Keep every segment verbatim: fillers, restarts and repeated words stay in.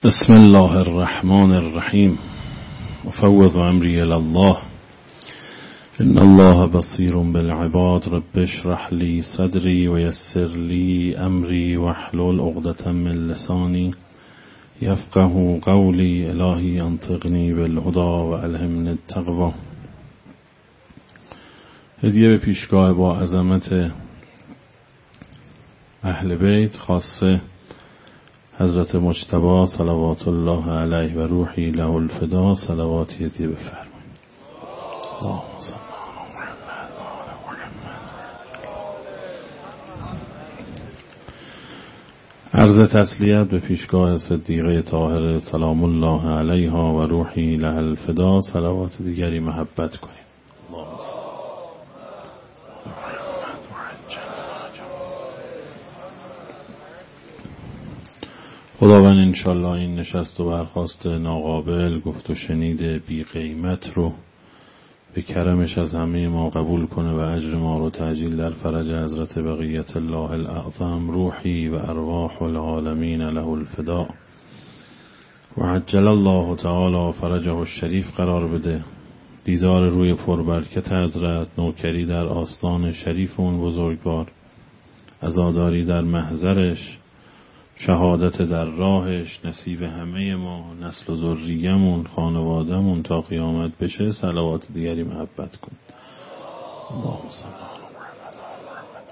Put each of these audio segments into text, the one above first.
بسم الله الرحمن الرحیم افوض امری الی الله ان الله بصیر بالعباد رب اشرح لی صدری و یسر لی امری واحلل عقدة من لسانی یفقهوا قولی الهی انطقنی بالهدی و الهمنی التقوی. هدیه به پیشگاه با عظمت اهل بیت، خاصه حضرت مجتبی صلوات الله علیه و روحی له الفدا، صلواتی هدیه بفرمایید. اللهم صل علی محمد و آل محمد. عرض تسلیت به پیشگاه صدیقه طاهره سلام الله علیها و روحی له الفدا، صلوات دیگری محبت کنید. اللهم صل خداوند انشالله این نشست و برخاست ناقابل، گفت و شنید بی قیمت رو به کرمش از همه ما قبول کنه و اجر ما رو تعجیل در فرج حضرت بقیت الله الاعظم روحی و ارواح العالمین له الفدا و عجل الله تعالی فرجه الشریف قرار بده. دیدار روی پربرکت حضرت، نوکری در آستان شریف اون بزرگوار، عزاداری در محضرش، شهادت در راهش نصیب همه ما، نسل و ذریه‌مون، خانواده‌مون تا قیامت بشه. صلوات دیگری محبت کن. اللهم صل علی محمد و آل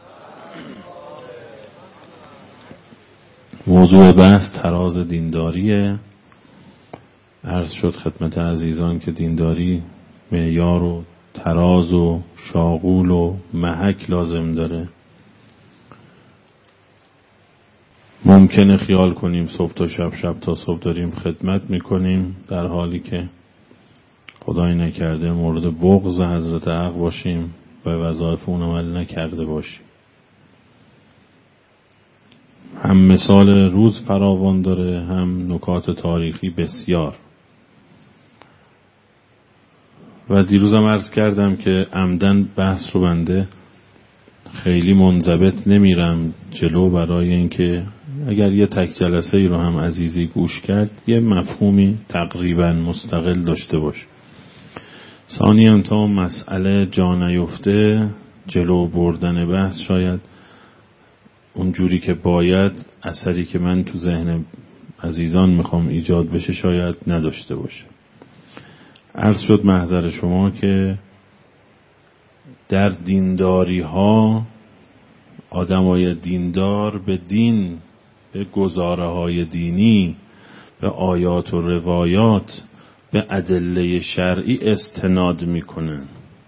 محمد. موضوع بحث تراز دینداریه. عرض شد خدمت عزیزان که دینداری معیار و تراز و شاغول و محک لازم داره. ممکنه خیال کنیم صبح تا شب، شب تا صبح داریم خدمت میکنیم، در حالی که خدای نکرده مورد بغض حضرت حق باشیم و وظایف اون عمل نکرده باشیم. هم مثال روز فراوان داره، هم نکات تاریخی بسیار. و دیروزم عرض کردم که عمدن بحث رو بنده خیلی منضبط نمیرم جلو، برای اینکه اگر یه تک جلسه ای رو هم عزیزی گوش کرد یه مفهومی تقریبا مستقل داشته باشه. ثانیاً تا مسئله جا نیفته جلو بردن بحث شاید اونجوری که باید اثری که من تو ذهن عزیزان میخوام ایجاد بشه شاید نداشته باشه. عرض شد محضر شما که در دینداری ها آدمای دیندار به دین، به گزاره های دینی، به آیات و روایات، به ادله شرعی استناد میکنن.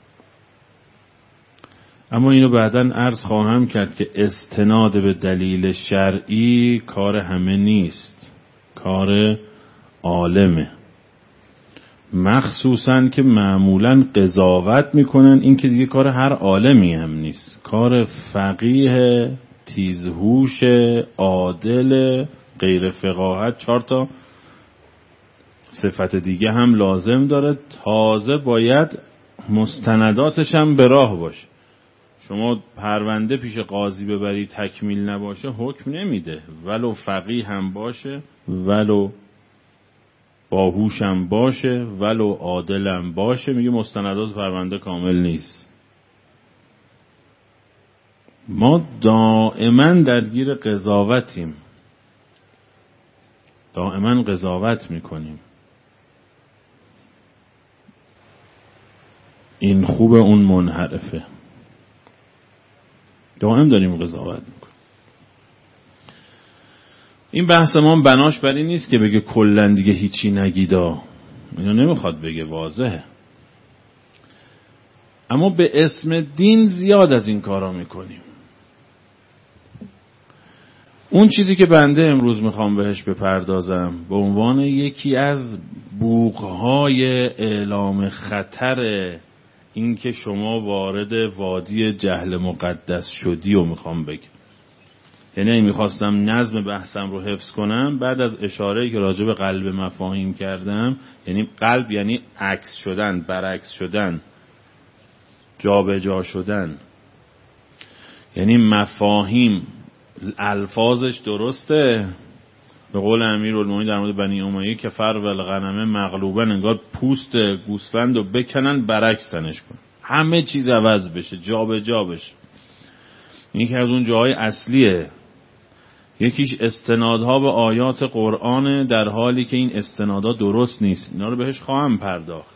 اما اینو بعداً عرض خواهم کرد که استناد به دلیل شرعی کار همه نیست، کار عالمه. مخصوصاً که معمولاً قضاوت میکنن، این که دیگه کار هر عالمی هم نیست، کار فقیه تیزهوش عادل غیر فقاهت. چهار تا صفت دیگه هم لازم داره، تازه باید مستنداتش هم به راه باشه. شما پرونده پیش قاضی ببری تکمیل نباشه حکم نمیده، ولو فقیه هم باشه، ولو باهوشم باشه، ولو عادلم باشه، میگه مستندات پرونده کامل نیست. ما دائما درگیر قضاوتیم، دائما قضاوت میکنیم. این خوبه اون منحرفه، دائم داریم قضاوت میکنیم. این بحث ما بناش بر این نیست که بگه کلن دیگه هیچی نگیدا، اینو نمیخواد بگه، واضحه. اما به اسم دین زیاد از این کارا میکنیم. اون چیزی که بنده امروز میخوام بهش بپردازم به عنوان یکی از بوقهای اعلام خطر این که شما وارد وادی جهل مقدس شدی و میخوام بگم. یعنی میخواستم نظم بحثم رو حفظ کنم بعد از اشاره‌ای که راجع به قلب مفاهیم کردم. یعنی قلب یعنی عکس شدن، برعکس شدن، جابجا شدن. یعنی مفاهیم الفاظش درسته به قول امیرالمومنین در مورد بنی امیه که فر و الغنم مغلوبن، انگار پوست گوسفند رو بکنن برعکس تنش کن، همه چیز عوض بشه، جا به جا بشه. یکی از اون جاهای اصلیه. یکیش استنادها به آیات قرآن، در حالی که این استنادها درست نیست، اینا رو بهش خواهم پرداخت.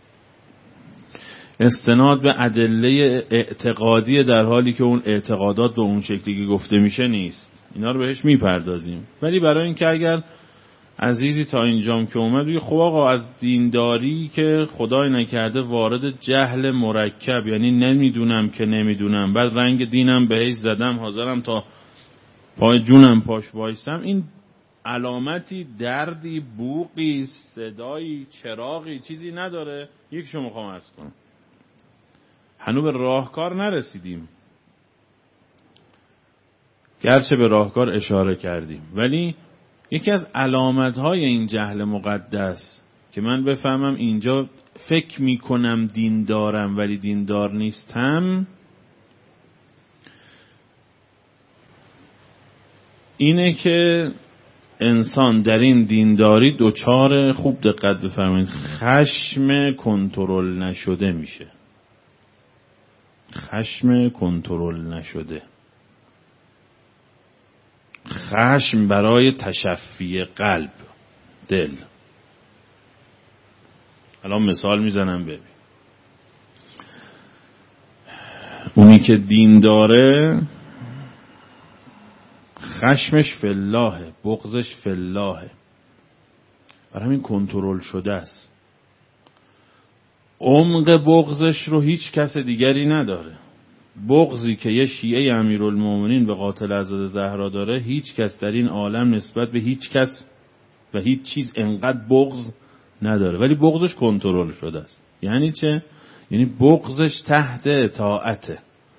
استناد به ادله اعتقادی، در حالی که اون اعتقادات به اون شکلی که گفته میشه نیست، اینا رو بهش میپردازیم. ولی برای اینکه اگر عزیزی تا اینجام که اومد بگه خب آقا از دینداری که خدای نکرده وارد جهل مرکب، یعنی نمیدونم که نمیدونم، بعد رنگ دینم بهش زدم، حاضرم تا پای جونم پاش وایستم، این علامتی، دردی، بوقی، صدایی، چراغی چیزی نداره. یک شما میخوام عرض کنم هنوز به راهکار نرسیدیم، گرچه به راهکار اشاره کردیم، ولی یکی از علامت‌های این جهل مقدس که من بفهمم اینجا فکر میکنم دین دارم ولی دیندار نیستم، اینه که انسان در این دینداری دوچار، خوب دقت بفرمایید، خشم کنترل نشده میشه. خشم کنترل نشده، خشم برای تشفی قلب، دل. الان مثال میزنم ببین. اونی که دین داره خشمش فی الله، بغضش فی الله، برای همین کنترل شده است. عمق بغضش رو هیچ کس دیگری نداره. بغضی که یه شیعه امیرالمومنین به قاتل حضرت زهرا داره، هیچ کس در این عالم نسبت به هیچ کس و هیچ چیز انقدر بغض نداره، ولی بغضش کنترل شده است. یعنی چه؟ یعنی بغضش تحت اطاعته.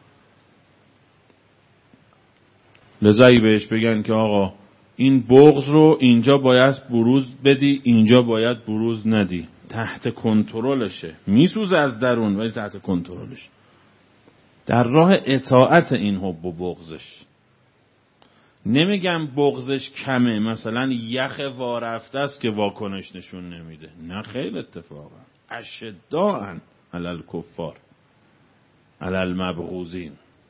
لذا بهش بگن که آقا این بغض رو اینجا باید بروز بدی، اینجا باید بروز ندی، تحت کنترلشه، میسوزه از درون ولی تحت کنترلش، در راه اطاعت این حب و بغضش. نمیگم بغضش کمه، مثلا یخ وارفته است که واکنش نشون نمیده، نه خیلی اتفاقا اشداء علی الکفار علی المبغوضین،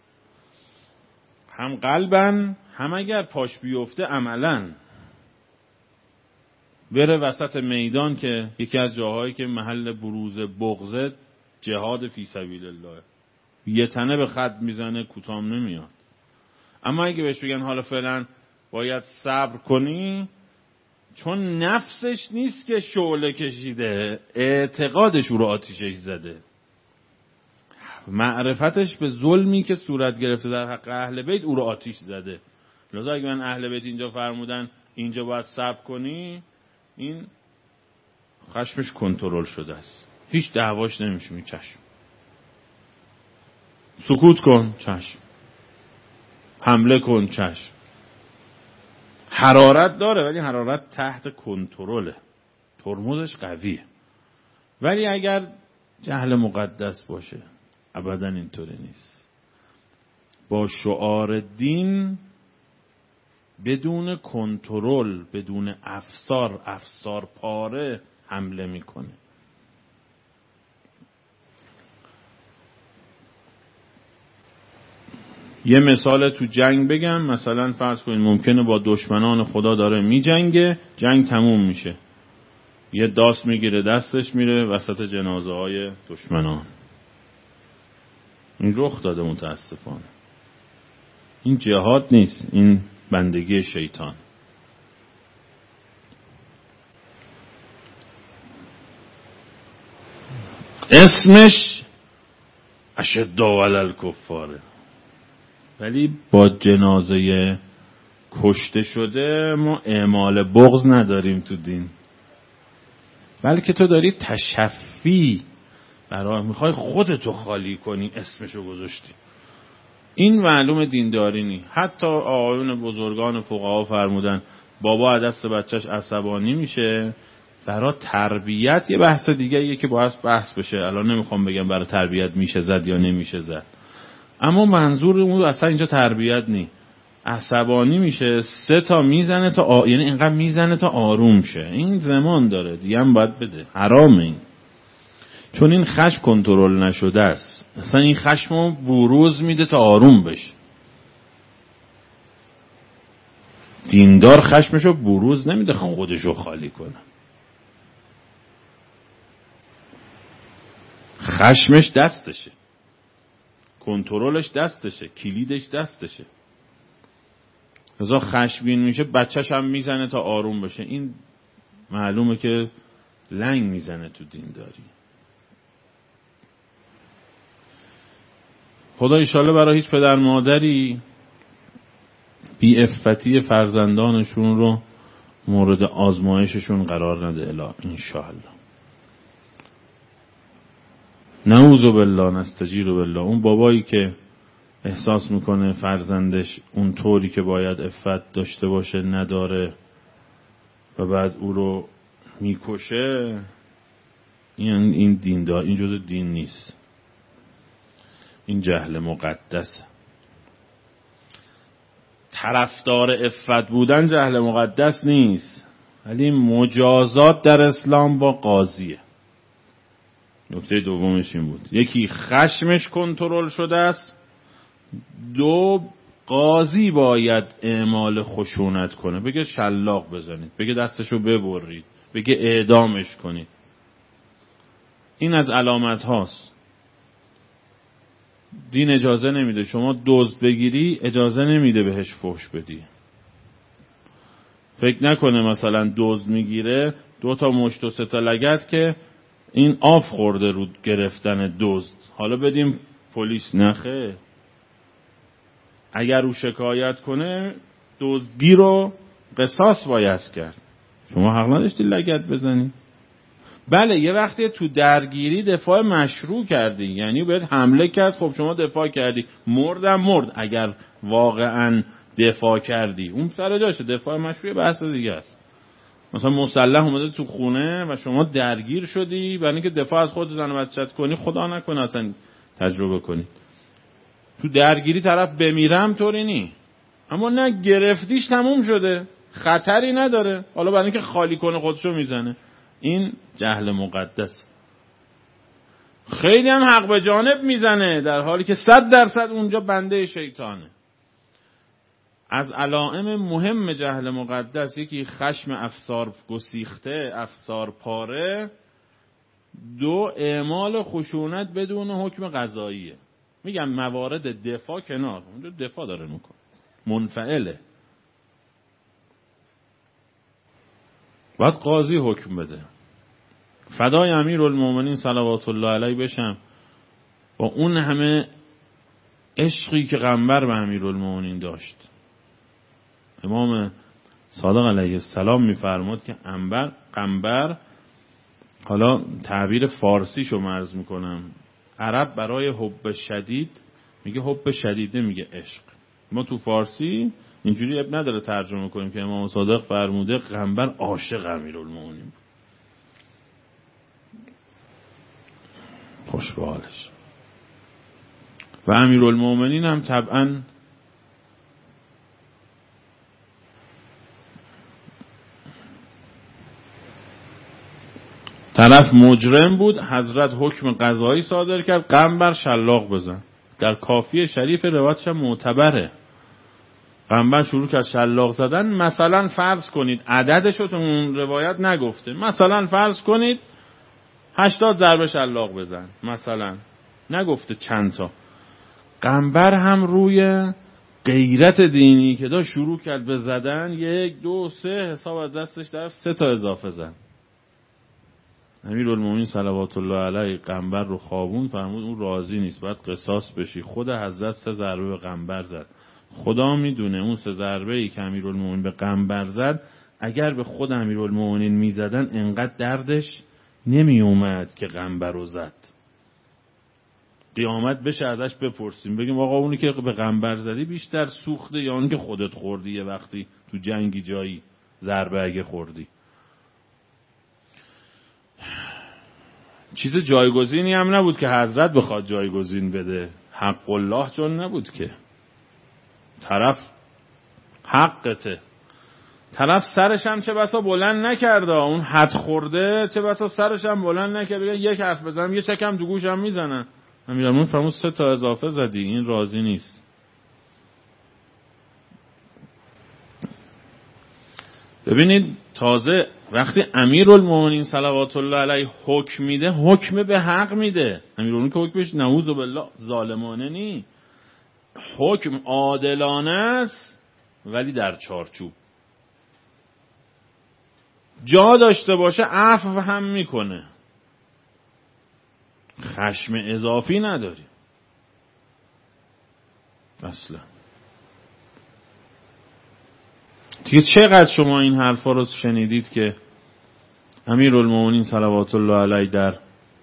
هم قلبن، هم اگر پاش بیفته عملن بره وسط میدان، که یکی از جاهایی که محل بروز بغض جهاد فی سبیل الله، یه تنه به خط میزنه کوتام نمیاد. اما اگه بهش بگن حالا فعلا باید صبر کنی، چون نفسش نیست که شعله کشیده، اعتقادش او رو آتیشش زده، معرفتش به ظلمی که صورت گرفته در حق اهل بیت او رو آتیش زده. لذا اگه من اهل بیت اینجا فرمودن اینجا باید صبر کنی، این خشمش کنترل شده است، هیچ دعواش نمیشه، چشم سکوت کن، چشم حمله کن، چشم. حرارت داره ولی حرارت تحت کنترله، ترمزش قویه. ولی اگر جهل مقدس باشه ابدا اینطوری نیست. با شعار دین بدون کنترل، بدون افسار، افسار پاره حمله میکنه. یه مثال تو جنگ بگم، مثلا فرض کنید ممکنه با دشمنان خدا داره میجنگه، جنگ تموم میشه، یه داس میگیره دستش میره وسط جنازه های دشمنان. این رخ داده متاسفانه. این جهاد نیست، این بندگی شیطان. اسمش اشداء علی الکفاره، ولی با جنازه کشته شده ما اعمال بغض نداریم تو دین، بلکه تو داری تشفی برای میخوای خودتو خالی کنی، اسمشو گذاشتی. این معلوم دینداری نی. حتی آقایون بزرگان فقها فرمودن بابا از دست بچهش عصبانی میشه، برای تربیت یه بحث دیگه یه که باید بحث بشه، الان نمیخوام بگم برای تربیت میشه زد یا نمیشه زد، اما منظور اون اصلا اینجا تربیت نی. عصبانی میشه سه تا میزنه تا آ... یعنی اینقدر میزنه تا آروم شه. این زمان داره دیگه هم باید بده، حرامه این، چون این خشم کنترل نشده است. اصلا این خشمو بروز میده تا آروم بشه. دیندار خشمشو بروز نمیده خودشو خالی کنه. خشمش دستشه، کنترلش دستشه، کلیدش دستشه. رضا خشمگین میشه بچه‌ش هم میزنه تا آروم بشه. این معلومه که لنگ میزنه تو دینداری. خدا ایشالا برای هیچ پدر مادری بی عفتی فرزندانشون رو مورد آزمایششون قرار نده الا انشاءالله. نعوذ بالله نستجیر بالله. اون بابایی که احساس میکنه فرزندش اون طوری که باید عفت داشته باشه نداره و بعد او رو میکشه، این این دین دار، این جزء دین نیست، این جهل مقدسه. طرفدار عفت بودن جهل مقدس نیست، ولی مجازات در اسلام با قاضیه. نکته دومش این بود، یکی خشمش کنترل شده است، دو قاضی باید اعمال خشونت کنه، بگه شلاق بزنید، بگه دستشو ببرید، بگه اعدامش کنید. این از علامت هاست. دین اجازه نمیده شما دزد بگیری، اجازه نمیده بهش فحش بدی. فکر نکنه مثلا دزد میگیره دو تا مشت و سه تا لگد که این آف خورده رو گرفتن دزد، حالا بدیم پلیس. نخه، اگر او شکایت کنه دزدگیر رو قصاص باید کرد. شما حق نداشتی لگد بزنی. بله یه وقتی تو درگیری دفاع مشروع کردی، یعنی بهت حمله کرد، خب شما دفاع کردی، مردم مرد. اگر واقعا دفاع کردی اون سر جاشه، دفاع مشروع بحث دیگه است. مثلا مسلح اومده تو خونه و شما درگیر شدی، برای اینکه دفاع از خود زن و بچت کنی، خدا نکنه اصلا تجربه کنی، تو درگیری طرف بمیرم طوری نی، اما نه گرفتیش تموم شده، خطری نداره، حالا برای اینکه خالی کنه خودشو میزنه. این جهل مقدس. خیلی هم حق به جانب میزنه در حالی که صد درصد اونجا بنده شیطانه. از علائم مهم جهل مقدس یکی خشم افسار گسیخته، افسار پاره، دو اعمال خشونت بدون حکم قضاییه. میگم موارد دفاع کنار، اونجا دفاع داره میکنه، منفعله، باید قاضی حکم بده. فدای امیرالمومنین صلوات الله علیه بشم، با اون همه عشقی که پیغمبر به امیرالمومنین داشت. امام صادق علیه السلام میفرماد که انبر قنبر، حالا تعبیر فارسیشو مرز میکنم، عرب برای حب شدید میگه حب شدید، نمیگه عشق. ما تو فارسی اینجوری اب نداره ترجمه کنیم که امام صادق فرموده قنبر عاشق امیرالمومنین بود. خوش به حالش. و امیرالمومنین هم طبعا طرف مجرم بود، حضرت حکم قضایی صادر کرد قنبر شلاق بزن. در کافیه شریف روایتش معتبره. قنبر شروع کرد شلاق زدن. مثلا فرض کنید عددشو تو اون روایت نگفته، مثلا فرض کنید هشتاد ضربه شلاق بزن، مثلا نگفته چند تا. قنبر هم روی غیرت دینی که داشت شروع کرد به زدن، یک دو سه حساب از دستش طرف سه تا اضافه زد. امیرالمومنین صلوات الله علیه قنبر رو خوابون، فرمود اون راضی نیست، باید قصاص بشی. خود حضرت سه ضربه به قنبر زد. خدا میدونه اون سه ضربه ای که امیرالمومنین به قنبر زد اگر به خود امیرالمومنین میزدن انقدر دردش نمی اومد که قنبر رو زد. قیامت بشه ازش بپرسیم، بگیم آقا اونی که به قنبر زدی بیشتر سوخته یا اونی که خودت خوردی یه وقتی تو جنگی جایی ضربه اگه خوردی. چیز جایگزینی هم نبود که حضرت بخواد جایگزین بده، حق الله چون نبود که. طرف حقته. طرف سرش هم چه بسا بلند نکرده، اون حد خورده چه بسا سرش هم بلند نکرده، یک حرف بزنم یه چکم تو گوشم میزنن. امیرالمومنین فرمود سه تا اضافه زدی، این راضی نیست. ببینید تازه وقتی امیرالمومنین صلوات الله علیه حکم میده، حکم به حق میده. امیرالمومنین که حکمش نعوذ بالله ظالمانه نی، حکم عادلانه است ولی در چارچوب. جا داشته باشه عفو هم میکنه، خشم اضافی نداریم اصلا. دیگه چقدر شما این حرفا رو شنیدید که امیرالمومنین صلوات الله علیه در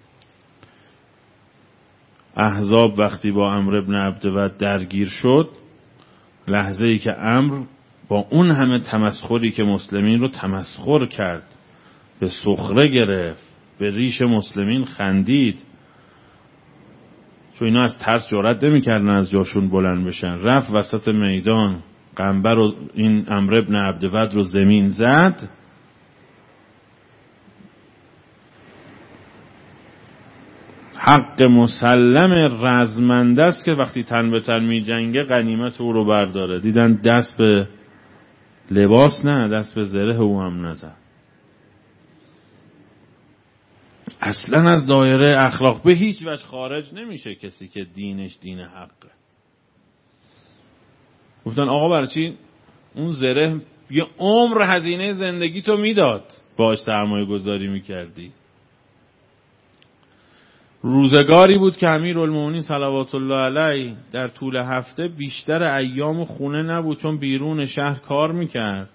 احزاب وقتی با عمرو بن عبدود درگیر شد، لحظه ای که عمرو با اون همه تمسخری که مسلمین رو تمسخر کرد، به سخره گرفت، به ریش مسلمین خندید، چون اینا از ترس جرئت نمی‌کردن از جاشون بلند بشن، رفت وسط میدان قنبر رو این عمرو بن عبدود رو زمین زد. حق مسلم رزمنده است که وقتی تن به تن می جنگه غنیمت او رو برداره. دیدن دست به لباس نه، دست به زره او هم نزد. اصلا از دایره اخلاق به هیچ وجه خارج نمیشه کسی که دینش دین حقه. گفتن آقا برای چی اون زره یه عمر هزینه زندگی تو میداد باش سرمایه گذاری میکردی؟ روزگاری بود که امیرالمومنین صلوات الله علیه در طول هفته بیشتر ایام خونه نبود، چون بیرون شهر کار میکرد.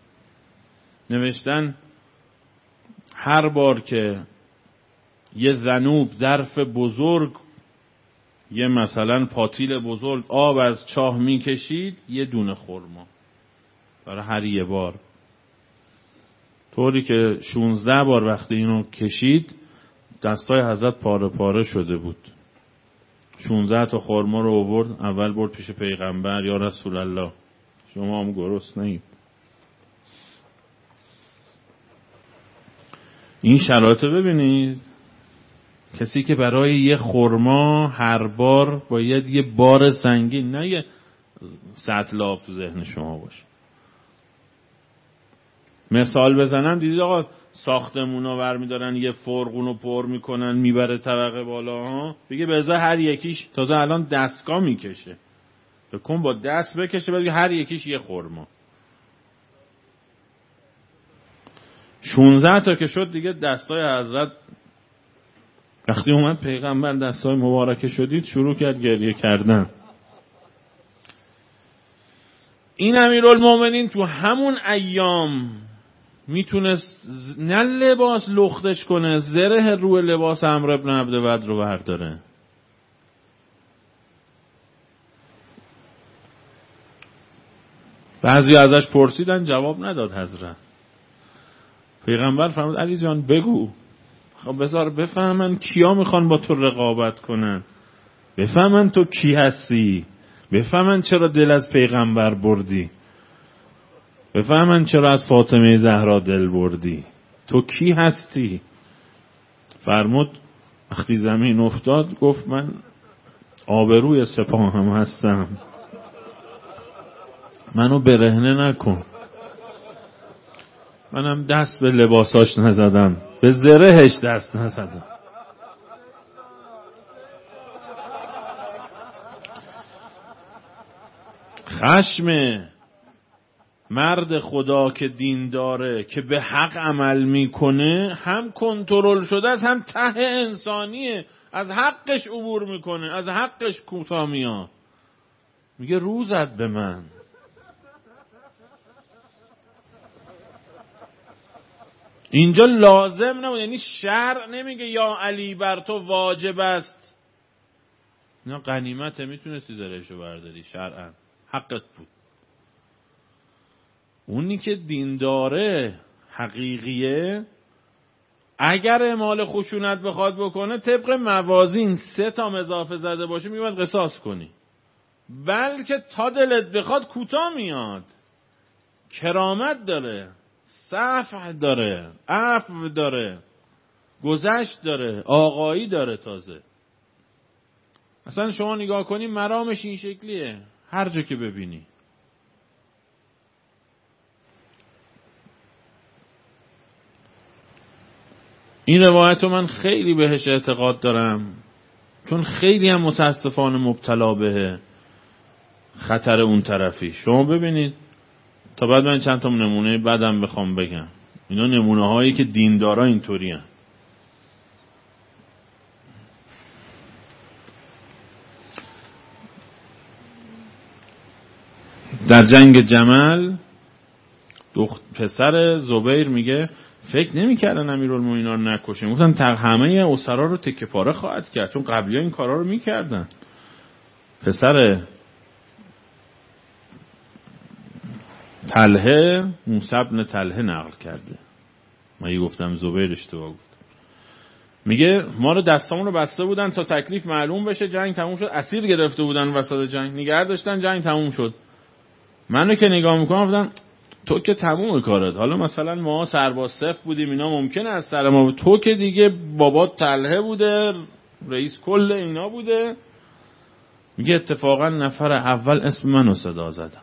نوشتن هر بار که یه ذنوب ظرف بزرگ، یه مثلا پاتیل بزرگ آب از چاه میکشید، یه دونه خرما برای هر یه بار، طوری که شونزده بار وقتی اینو کشید دستای حضرت پاره پاره شده بود. شونزده تا خرما رو آورد، اول برد پیش پیغمبر، یا رسول الله شما هم گرسنه‌اید. این شرایط ببینید، کسی که برای یه خرما هر بار باید یه بار سنگین، نه یه سطل آب تو ذهن شما باشه. مثال بزنم، دیدید آقا ساختمونا برمیدارن یه فرغونو پر میکنن میبره طبقه بالا ها، بگه به ازای هر یکیش، تازه الان دستگاه میکشه، بکن با دست بکشه، بگه هر یکیش یه خرما. شونزده تا که شد دیگه دستای حضرت، وقتی اومد پیغمبر دستای مبارکه شدید شروع کرد گریه کردن. این امیرالمومنین تو همون ایام میتونست نه لباس لختش کنه، زره روی لباس عمرو بن عبدود رو برداره. بعضی ازش پرسیدن جواب نداد حضرت. پیغمبر فرمود علی جان بگو، خب بذار بفهمن کیا میخوان با تو رقابت کنن، بفهمن تو کی هستی، بفهمن چرا دل از پیغمبر بردی، بفهمن چرا از فاطمه زهرا دل بردی، تو کی هستی. فرمود وقتی زمین افتاد گفت من آبروی سپاه هم هستم، منو برهنه نکن. منم دست به لباساش نزدم، به زرهش دست نزدم. خشم مرد خدا که دین داره، که به حق عمل میکنه، هم کنترل شده است، هم ته انسانیه، از حقش عبور میکنه، از حقش کوتاه میاد، میگه روزت به من. اینجا لازم نبود، یعنی شرع نمیگه یا علی بر تو واجب است، اینا غنیمته، میتونستی زرهشو برداری، شرعا حقت بود. اونی که دین داره حقیقیه، اگر اعمال خشونت بخواد بکنه، طبق موازین سه تا اضافه زده باشه میباید قصاص کنی، بلکه تا دلت بخواد کوتاه میاد. کرامت داره، صفح داره، عفو داره، گذشت داره، آقایی داره. تازه اصلا شما نگاه کنی مرامش این شکلیه، هر جا که ببینی. این روایت رو من خیلی بهش اعتقاد دارم، چون خیلی هم متاسفانه مبتلا به خطر اون طرفی. شما ببینید، تا بعد من چند تا نمونه بعدم بخوام بگم، اینا نمونه هایی که دیندارا اینطوری هن. در جنگ جمل دخت پسر زبیر میگه فکر نمی‌کردن امیرالمومنین رو نکشه، گفتن تق همه اسرا رو تکه پاره خواهد کرد، چون قبلی‌ها این کارا رو می‌کردن. پسر طلحه، موسی بن طلحه نقل کرده، من یه گفتم زبیر اشتباه گفت. میگه ما رو دستامون رو بسته بودن تا تکلیف معلوم بشه، جنگ تموم شد، اسیر گرفته بودن وسط جنگ، نگه داشتن، جنگ تموم شد. منو که نگاه میکنم گفتم تو که تموم کارت، حالا مثلا ما سرباز صف بودیم اینا ممکنه از سر ما بود، تو که دیگه بابات طلحه بوده، رئیس کل اینا بوده. میگه اتفاقا نفر اول اسم منو صدا زدم،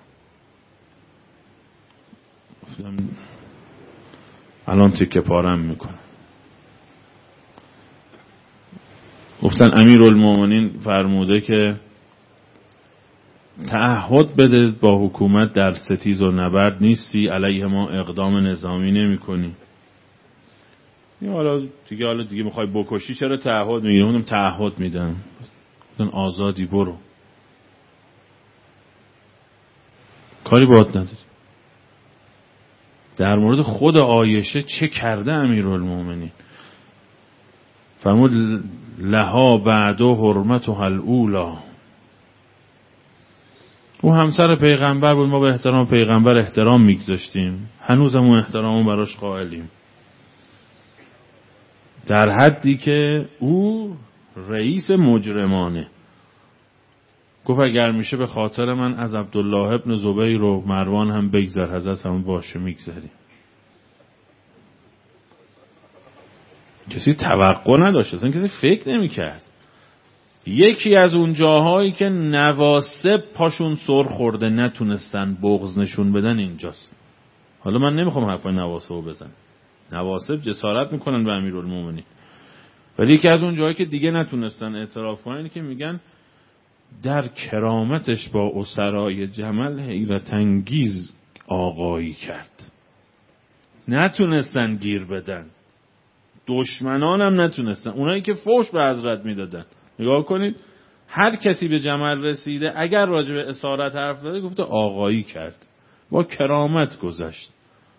الان تیکه پارم میکنم. گفتن امیرالمومنین فرموده که تعهد بده با حکومت در ستیز و نبرد نیستی، علیه ما اقدام نظامی نمی کنی. حالا دیگه حالا دیگه میخوای بکشی چرا تعهد میگیری؟ اونم تعهد میدن، گفتن آزادی برو، کاری باید نداری. در مورد خود عایشه چه کرده امیرالمومنین؟ فرمود لها بعد و حرمتها الاولی، او همسر پیغمبر بود، ما به احترام پیغمبر احترام میگذاشتیم، هنوزم اون احترامو براش قائلیم، در حدی که او رئیس مجرمانه. گفت اگر میشه به خاطر من از عبدالله ابن زبیر و مروان هم بگذر، حضرت هم باشه میگذریم. کسی توقع نداشت، اصلا کسی فکر نمیکرد. یکی از اون جاهایی که نواسب پاشون سر خورده نتونستن بغض نشون بدن اینجاست. حالا من نمیخوام حرفای نواسب رو بزنم، نواسب جسارت میکنن به امیرالمومنین، ولی یکی از اون جاهایی که دیگه نتونستن اعتراف کنن که میگن در کرامتش با اسرای جمل حیرت انگیز آقایی کرد. نتونستن گیر بدن، دشمنان هم نتونستن، اونایی که فوش به حضرت میدادن. نگاه کنید، هر کسی به جمل رسیده اگر راجع به اسارت حرف زده گفته آقایی کرد، با کرامت گذشت،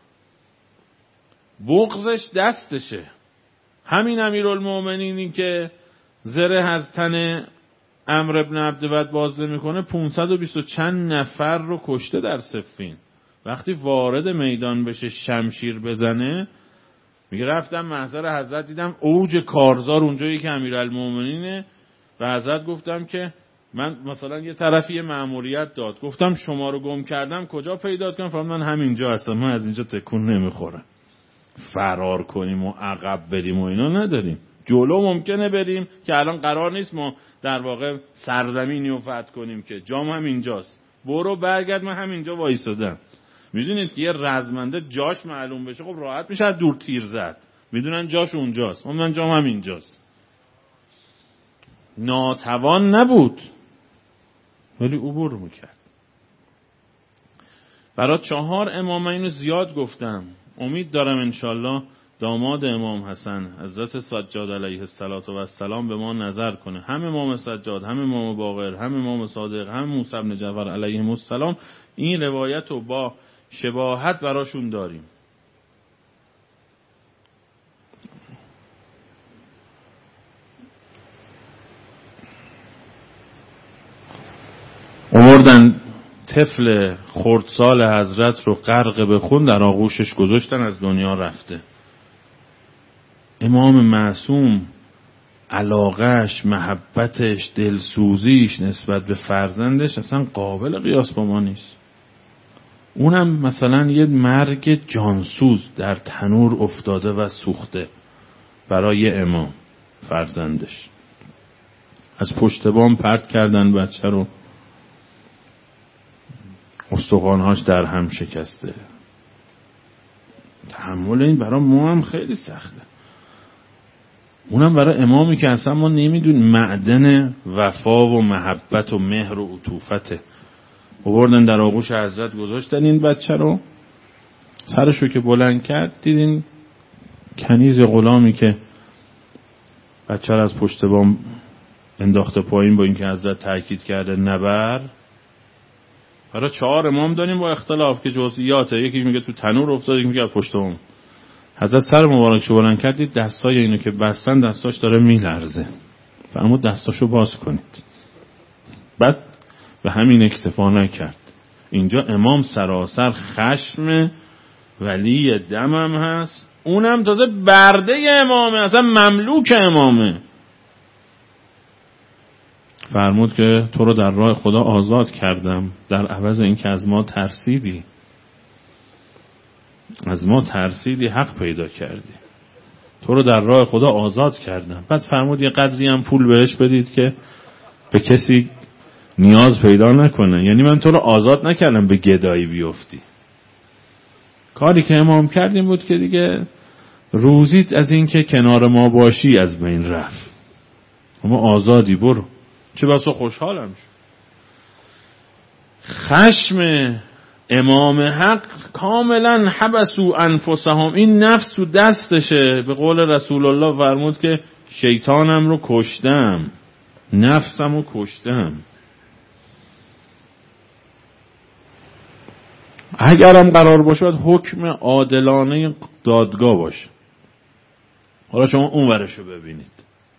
بغضش دستشه. همین امیرالمومنینی که زره از تن عمرو بن عبدود بازده میکنه، پانصد و بیست و چند نفر رو کشته در صفین. وقتی وارد میدان بشه شمشیر بزنه، میگه رفتم محضر حضرت، دیدم اوج کارزار اونجایی که امیرالمومنینه، و حضرت گفتم که من مثلا یه طرفی مأموریت داد، گفتم شما رو گم کردم کجا پیدا کنم؟ فرمود من همینجا هستم، من از اینجا تکون نمیخورم. فرار کنیم و عقب بریم و اینا نداریم، جلو ممکنه بریم که الان قرار نیست ما در واقع سرزمینی رو فتح کنیم که جام همینجاست، برو برگرد من همینجا وایسادم. میدونید که یه رزمنده جاش معلوم بشه خب راحت میشه دور تیر زد، میدونن جاش اونجاست، من جام همینجاست. ناتوان نبود ولی عبور میکرد. برای چهار امام اینو زیاد گفتم، امید دارم انشالله داماد امام حسن حضرت سجاد علیه السلام به ما نظر کنه. هم امام سجاد، هم امام باقر، هم امام صادق، هم موسی بن جعفر علیهم السلام این روایت رو با شباهت براشون داریم. آوردن طفل خردسال حضرت رو غرق به خون در آغوشش گذاشتن، از دنیا رفته. امام معصوم علاقش، محبتش، دلسوزیش نسبت به فرزندش اصلا قابل قیاس با ما نیست. اونم مثلا یه مرگ جانسوز در تنور افتاده و سوخته برای امام فرزندش. از پشت بام پرت کردن بچه رو، استخوان‌هاش در هم شکسته. تحمل این برای ما هم خیلی سخته، اونم برای امامی که اصلا ما نمیدونیم معدن وفا و محبت و مهر و عطوفته. آوردن در آغوش حضرت گذاشتن این بچه رو، سرشو که بلند کرد دیدین کنیز غلامی که بچه رو از پشت بام انداخته پایین، با اینکه حضرت تاکید کرده نبر. برای چهار امام داریم با اختلاف که جزئیاته، یکی میگه تو تنور افتاد، یکی میگه از پشت بام. حضرت سر مبارکشو بلند کرد، دید دستای اینو که بستن دستاش داره میلرزه، فرمود دستاشو باز کنید. بعد به همین اکتفا نکرد. اینجا امام سراسر خشم، ولی دمم هست، اونم تازه برده امامه، اصلا مملوک امامه. فرمود که تو رو در راه خدا آزاد کردم در عوض این که از ما ترسیدی، از ما ترسیدی حق پیدا کردی، تو رو در راه خدا آزاد کردم. بعد فرمود یه قدری هم پول بهش بدید که به کسی نیاز پیدا نکنه، یعنی من تو رو آزاد نکردم به گدایی بیفتی. کاری که امام کردیم بود که دیگه روزیت از این که کنار ما باشی از بین رفت، اما آزادی، برو. چه بسا خوشحالم شد. خشم امام حق کاملا حبسو انفسهم، این نفس تو دستشه. به قول رسول الله فرمود که شیطانم رو کشتم، نفسم رو کشتم. اگرم قرار باشد حکم عادلانه دادگاه باشه. حالا شما اون ورشو ببینید،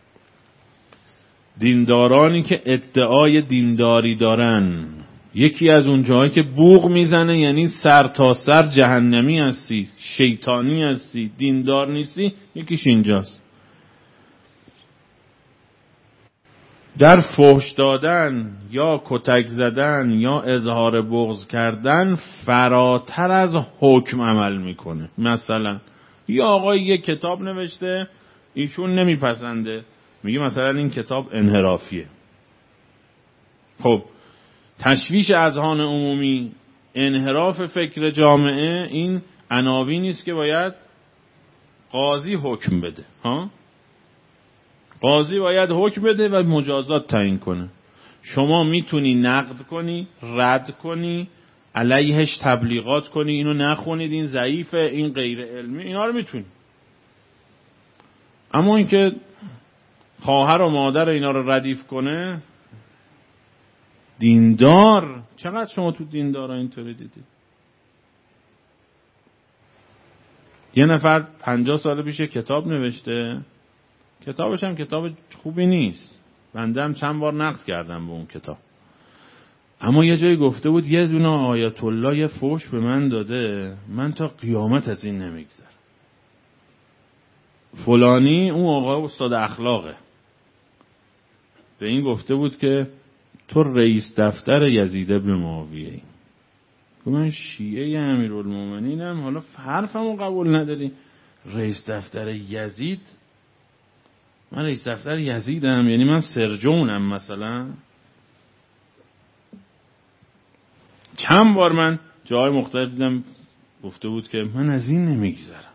دیندارانی که ادعای دینداری دارن، یکی از اون جاهایی که بوق میزنه یعنی سر تا سر جهنمی هستی، شیطانی هستی، دیندار نیستی، یکیش اینجاست. در فحش دادن یا کتک زدن یا اظهار بغض کردن فراتر از حکم عمل میکنه. مثلا یا آقای یک کتاب نوشته ایشون نمیپسنده، میگه مثلا این کتاب انحرافیه. خب تشویش اذهان عمومی، انحراف فکر جامعه، این عناوینی نیست که باید قاضی حکم بده. ها، قاضی باید حکم بده و مجازات تعیین کنه. شما میتونی نقد کنی، رد کنی، علیهش تبلیغات کنی، اینو نخونید، این ضعیفه، این غیر علمی، اینا رو میتونی. اما اینکه خواهر و مادر اینا رو ردیف کنه، دیندار، چقدر شما تو دیندارا اینطوری دیدید؟ یه نفر پنجاه سال پیش کتاب نوشته، کتابش هم کتاب خوبی نیست، بنده هم چند بار نقد کردم به اون کتاب، اما یه جایی گفته بود یه دونه آیت الله یه فحش به من داده، من تا قیامت از این نمیگذرم. فلانی، اون آقای استاد اخلاقه، به این گفته بود که تو رئیس دفتر یزید بن معاویه ای. من شیعه امیرالمومنینم، حالا حرفمو قبول نداری؟ رئیس دفتر یزید؟ من رئیس دفتر یزیدم، یعنی من سرجونم مثلا؟ چند بار من جای مختلف دیدم گفته بود که من از این نمیگذرم.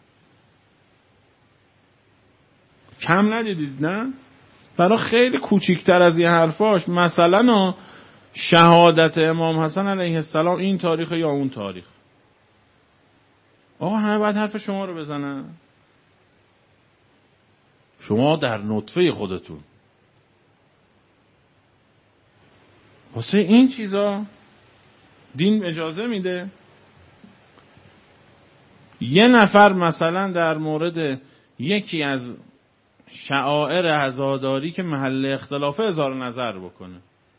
کم ندیدید نه؟ برای خیلی کوچیکتر از این حرفاش، مثلا شهادت امام حسن علیه السلام این تاریخ یا اون تاریخ، آقا همه باید حرف شما رو بزنن. شما در نطفه خودتون واسه این چیزا دین اجازه میده؟ یه نفر مثلا در مورد یکی از شعائر عزاداری که محل اختلافه اظهار نظر بکنه،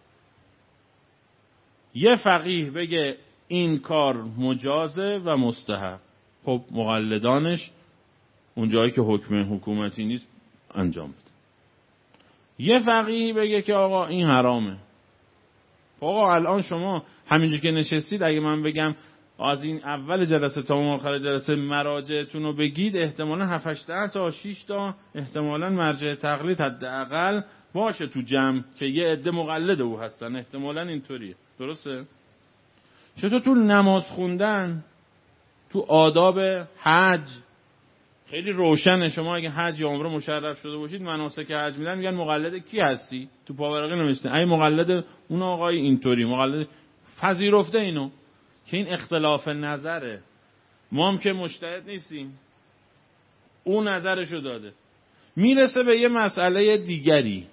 یه فقیه بگه این کار مجازه و مستحب، خب مقلدانش اون جایی که حکم حکومتی نیست انجام بده. یه فقیه بگه که آقا این حرامه. آقا الان شما همینجور که نشستید، اگه من بگم از این اول جلسه تا اون آخر جلسه مراجعتون رو بگید، احتمالاً هفت هشت تا شش تا احتمالاً مرجع تقلید حداقل باشه تو جمع که یه عده مقلد او هستن. احتمالاً اینطوریه. درسته؟ چطور تو نماز خوندن، تو آداب حج خیلی روشنه. شما اگه حج یا عمره مشرف شده باشید، مناسک حج میدن، میگن مقلد کی هستی؟ تو پاورقی نوشته ای مقلد اون آقای اینطوری، مقلد پذیرفته اینو که این اختلاف نظره. ما هم که مجتهد نیستیم، اون نظرشو داده. میرسه به یه مسئله دیگری.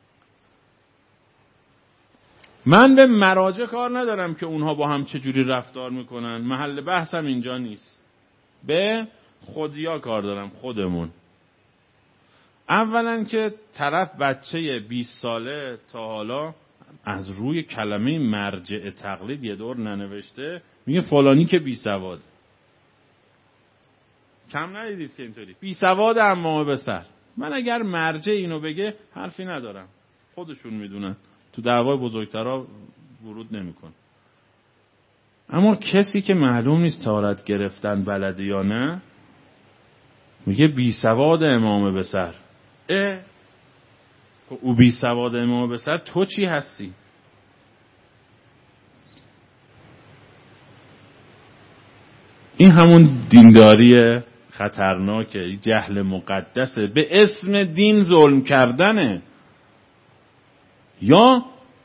من به مراجع کار ندارم که اونها با هم چجوری رفتار میکنن، محل بحثم اینجا نیست. به خودیا کار دارم، خودمون. اولا که طرف بچه بیست ساله تا حالا از روی کلمه مرجع تقلید یه دور ننوشته، میگه فلانی که بی سواد. کم ندیدید که اینطوری بی سواد امامه به سر. من اگر مرجع اینو بگه حرفی ندارم، خودشون میدونن، تو دعوای بزرگترها ورود نمیکن. اما کسی که معلوم نیست طهارت گرفتن بلده یا نه، میگه بی سواد امامه به سر. اه او بی سواد امامه به سر، تو چی هستی؟ این همون دینداری خطرناکه، جهل مقدسه، به اسم دین ظلم کردنه. یا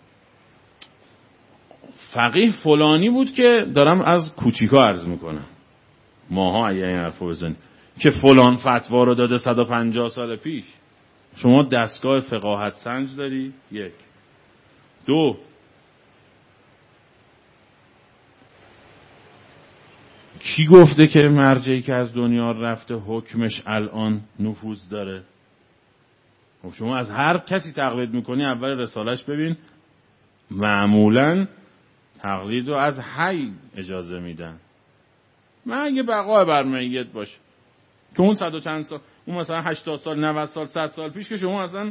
فقیه فلانی بود که دارم از کوچیکا عرض میکنم، ماها اگه این حرفو بزنیم، که فلان فتوا رو داده صد و پنجاه سال پیش. شما دستگاه فقاهت سنج داری؟ یک. دو، کی گفته که مرجعی که از دنیا رفته حکمش الان نفوذ داره؟ خب شما از هر کسی تقلید میکنی، اول رسالش ببین. معمولاً تقلید رو از حی اجازه میدن، مگه بقای بر میت باشه، که اون صد و چند سال، اون مثلا هشتاد سال، نود سال، صد سال پیش که شما اصلا،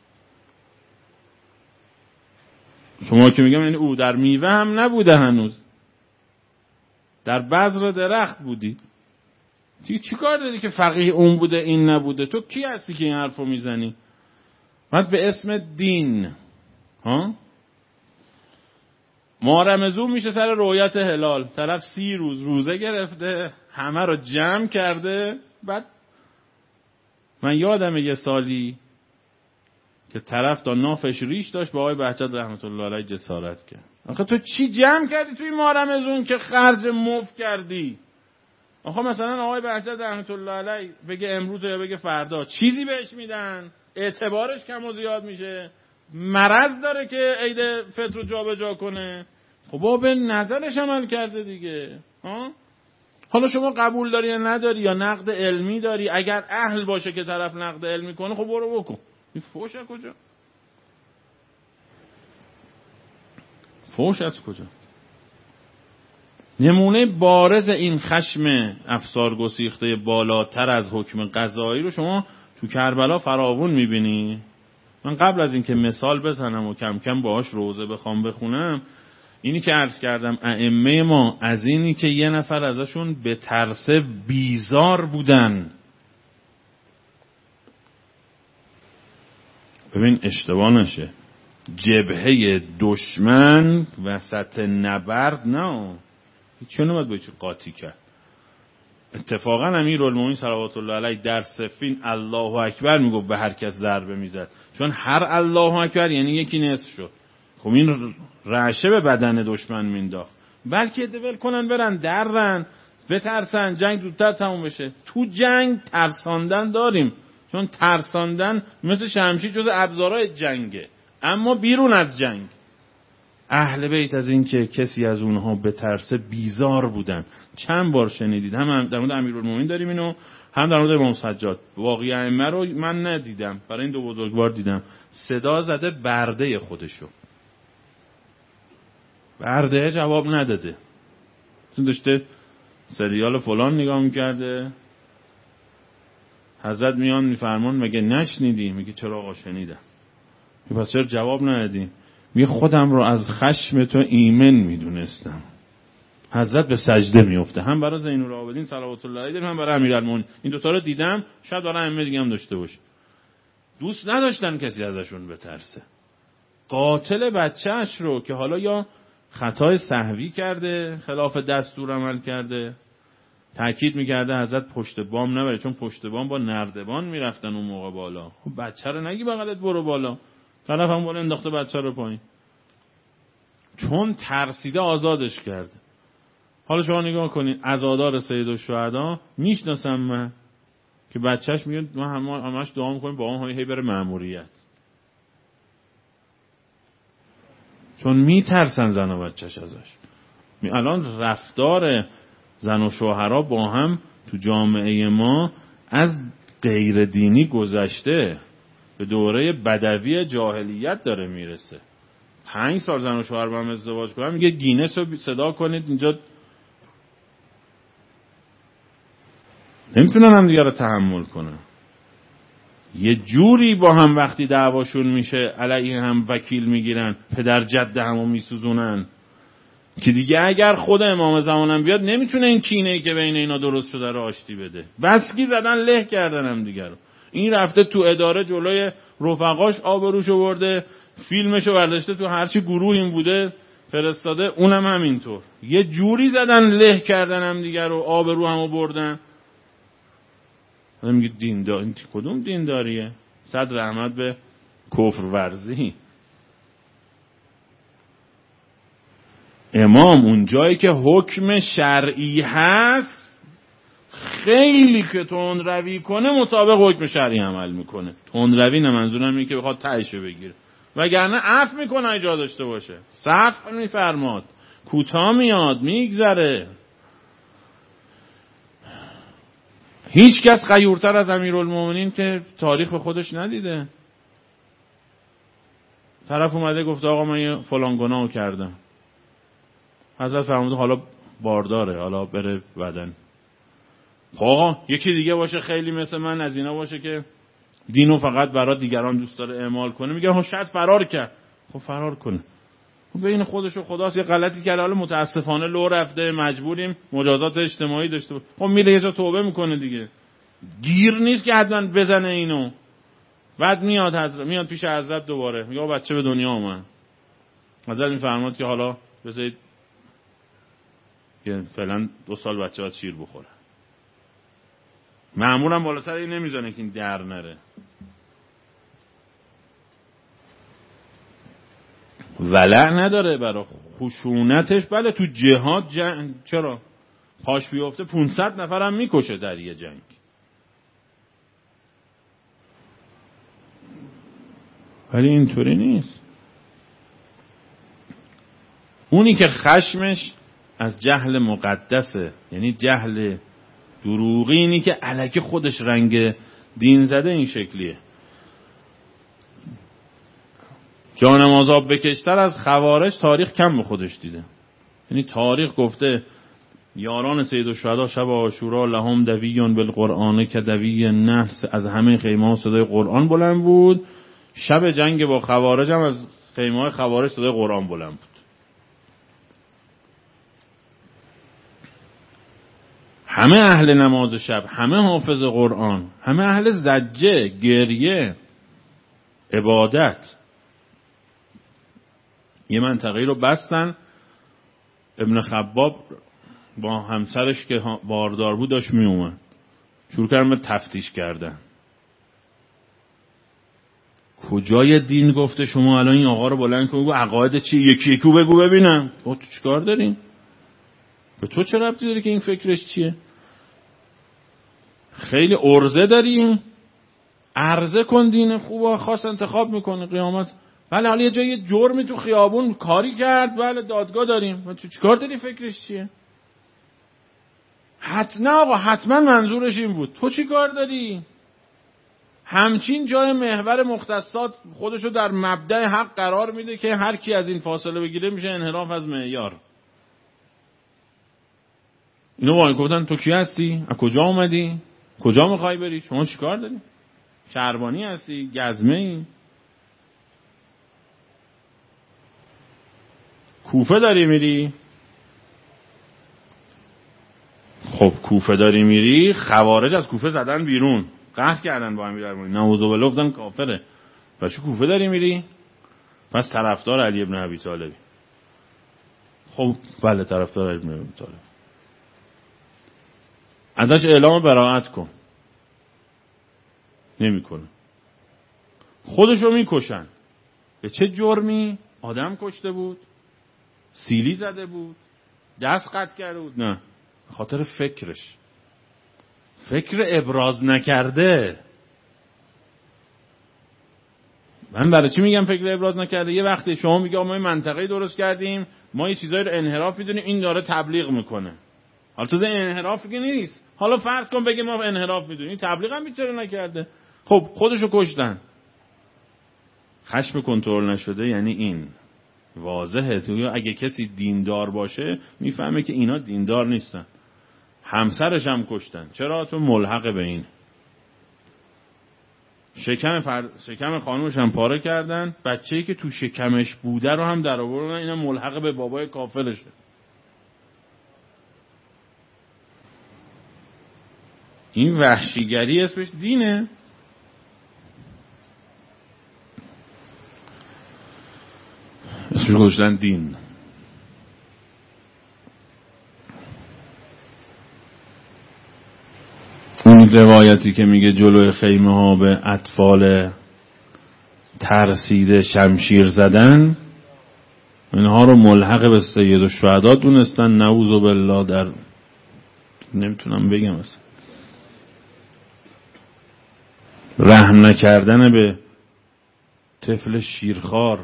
شما که میگم یعنی او در میوه هم نبوده هنوز، در بذر درخت بودی. چی چی کار داری که فقیه اون بوده این نبوده؟ تو کی هستی که این حرفو میزنی؟ بعد به اسم دین ها مارمزون میشه سر رؤیت هلال، طرف سی روز روزه گرفته، همه رو جمع کرده. بعد من یادم یه سالی که طرف تا نافش ریش داشت، با آقای بهجت رحمت الله علیه جسارت کرد. آخه تو چی جمع کردی توی مارمزون که خرج مفت کردی؟ آخه مثلا آقای بهجت رحمت الله علیه بگه امروز یا بگه فردا، چیزی بهش میدن؟ اعتبارش کم و زیاد میشه؟ مرض داره که عید فطر رو جا به جا کنه؟ خب با به نظرش عمل کرده دیگه. ها حالا شما قبول داری یا نداری، یا نقد علمی داری، اگر اهل باشه که طرف نقد علمی کنه، خب برو بکن. این فوش از کجا؟ فوش از کجا؟ نمونه بارز این خشم افسار گسیخته بالاتر از حکم قضایی رو شما تو کربلا فراوون میبینی. من قبل از این که مثال بزنم و کم کم باهاش روزه بخوام بخونم، اینی که عرض کردم ائمه ما از اینی که یه نفر ازشون به ترس بیزار بودن. ببین اشتباه نشه، جبهه دشمن وسط نبرد نه، هیچ نباید با چی قاطی کرد. اتفاقا امیرالمومنین صلوات الله علیه در صفین الله اکبر میگفت به هر کس ضربه میزد، چون هر الله اکبر یعنی یکی نصف شد. خب این رعشه به بدن دشمن مینداخت، بلکه دول کنن برن درن بترسن، جنگ زودتر تموم بشه. تو جنگ ترساندن داریم، چون ترساندن مثل شمشیر جز ابزارهای جنگه. اما بیرون از جنگ اهل بیت از این که کسی از اونها به ترس بیزار بودن چند بار شنیدید. هم در مورد امیرالمومنین داریم اینو، هم در مورد امام سجاد. واقعی ائمه رو من ندیدم، برای این دو بزرگوار دیدم. صدا زده برده خودشو، برده جواب نداده، چون داشته سریال فلان نگاه میکرده. حضرت میان میفرمان مگه نشنیدی؟ میگه چرا آقا شنیدم. پس چرا جواب ندادی؟ میگه خودم رو از خشم تو ایمن میدونستم. حضرت به سجده میفته، هم برای زین العابدین صلوات الله علیه هم برای امیرالمومنین. این دو تا رو دیدم، شاید برای ائمه دیگه هم داشته باشه. دوست نداشتن کسی ازشون بترسه. قاتل بچه‌اش رو که حالا یا خطای سهوی کرده، خلاف دستور عمل کرده، تاکید میکرده حضرت پشت بام نبره، چون پشت بام با نردبان میرفتن اون موقع بالا. خب بچه رو نگی بغلت برو بالا، طرف هم بالا انداخته بچه رو پایین، چون ترسیده آزادش کرده. حالا شما نگاه کنید، عزادار سید الشهدا میشناسم من که بچهش میاد، ما هم همش دعا میکنیم با اون هی بره مأموریت، چون میترسن زن و بچهش ازش. الان رفتار زن و شوهرها با هم تو جامعه ما از غیر دینی گذشته به دوره بدوی جاهلیت داره میرسه. پنج سال زن و شوهر با هم ازدواج کنن میگه گینس رو صدا کنید اینجا، نمیتونن هم دیگه رو تحمل کنن. یه جوری با هم وقتی دعواشون میشه علیه هم وکیل میگیرن، پدر جد همو میسوزونن که دیگه اگر خود امام زمانم بیاد نمیتونه این کینه‌ای که بین اینا درست شده رو آشتی بده. بسکی زدن له کردن هم دیگه رو. این رفته تو اداره جلوی رفقاش آبروشو برده، فیلمشو برداشته تو هرچی گروه این بوده فرستاده، اونم همینطور. یه جوری زدن له کردن هم دیگه رو، آبرو همو بردن. آدم میگه دیندار، این کدوم دینداریه؟ صد رحمت به کفر ورزی. امام اون جایی که حکم شرعی هست خیلی که تندروی کنه مطابق حکم شرعی عمل میکنه. تندروی نه منظورم اینه که بخواد تهشو بگیره، وگرنه عفو میکنه اجازه داشته باشه، صفح میفرماد، کوتاه میاد میگذره. هیچ کس غیورتر از امیرالمومنین که تاریخ به خودش ندیده. طرف اومده گفته آقا من یه فلان گناهو کردم، حضرت فرموده حالا بارداره، حالا بره بدن. آقا یکی دیگه باشه خیلی مثل من از اینا باشه که دینو فقط برای دیگران دوست داره اعمال کنه، میگه ها شاید فرار کرد. خب فرار کنه، خب بین خودش و خداست، یه غلطی کرده، حالا متاسفانه لو رفته، مجبوریم مجازات اجتماعی داشته باشه. خب میره یه جا توبه میکنه دیگه، گیر نیست که حتما بزنه اینو. بعد میاد حضرت، میاد پیش حضرت دوباره میگه بچه به دنیا اومد. حضرت میفرماد که حالا بذارید که فعلا دو سال بچه باید شیر بخوره. معمولا بالا سر این نمیزنه که این در نره. ولع نداره برای خشونتش. بله تو جهاد جنگ چرا پاش بیفته پانصد نفر هم میکشه در یه جنگ. ولی اینطوری نیست. اونی که خشمش از جهل مقدسه، یعنی جهل دروغی، اینی که الکی خودش رنگ دین زده، این شکلیه. جانماز آب بکشتر از خوارج تاریخ کم به خودش دیده. یعنی تاریخ گفته یاران سید الشهدا شب عاشورا لهم دویون بالقرآن که دوی نحس، از همه خیمه ها صدای قرآن بلند بود. شب جنگ با خوارج هم از خیمه های خوارج صدای قرآن بلند بود. همه اهل نماز شب، همه حافظ قرآن، همه اهل زجه، گریه، عبادت. یه منطقه‌ای رو بستن، ابن خباب با همسرش که باردار بود داشت می اومد، شروع کردن به تفتیش کردن. کجای دین گفته شما الان این آقا رو بلند کن بگو عقاید چی؟ یکی یکی بگو ببینم. تو چیکار داری؟ به تو چه ربطی داری که این فکرش چیه؟ خیلی عرضه داری؟ عرضه کن دین خوبه، خاص انتخاب میکنه قیامت. بله حالا یه جایی جرمی تو خیابون کاری کرد، بله دادگاه داریم. تو چیکار داری؟ فکرش چیه؟ حتما آقا حتما منظورش این بود. تو چیکار داری؟ همچین جای محور مختصات خودشو در مبدأ حق قرار میده که هر کی از این فاصله بگیره میشه انحراف از معیار. اینو وای گفتن تو کی هستی؟ از کجا اومدی؟ کجا میخوای بری؟ شما چیکار داری؟ شهربانی هستی؟ گزمه ای؟ کوفه داری میری؟ خب کوفه داری میری، خوارج از کوفه زدن بیرون، قهر کردن با امیرالمومنین، نعوذ بالله گفتن کافره. بچه کوفه داری میری؟ پس طرفدار علی ابن ابی طالبی. خب بله طرفدار علی ابن ابی طالب. ازش اعلام براءت کن. نمیکنه. خودشو میکشن. به چه جرمی؟ آدم کشته بود، سیلی زده بود، دست قطع کرده بود؟ نه، خاطر فکرش، فکر ابراز نکرده. من برای چی میگم فکر ابراز نکرده؟ یه وقتی شما میگه ما منطقه درست کردیم، ما یه چیزایی رو انحراف میدونیم، این داره تبلیغ میکنه. حالا تو انحراف که نیست، حالا فرض کن بگه ما انحراف میدونیم، این تبلیغ هم چرا نکرده؟ خب خودشو کشتن. خشم کنترل نشده یعنی این واضحه. تو اگه کسی دیندار باشه میفهمه که اینا دیندار نیستن. همسرش هم کشتن. چرا؟ تو ملحق به این. شکم فر... شکم خانومش هم پاره کردن، بچه‌ای که تو شکمش بوده رو هم در آوردن، اینا ملحق به بابای کافرشه. این وحشیگری اسمش دینه. اسمش گذاشتن دین. اون روایتی که میگه جلوی خیمه ها به اطفال ترسیده شمشیر زدن، اینها رو ملحق به سید الشهدا دونستن. نعوذ بالله. در نمیتونم بگم اصلا. رحم نکردن به طفل شیرخوار.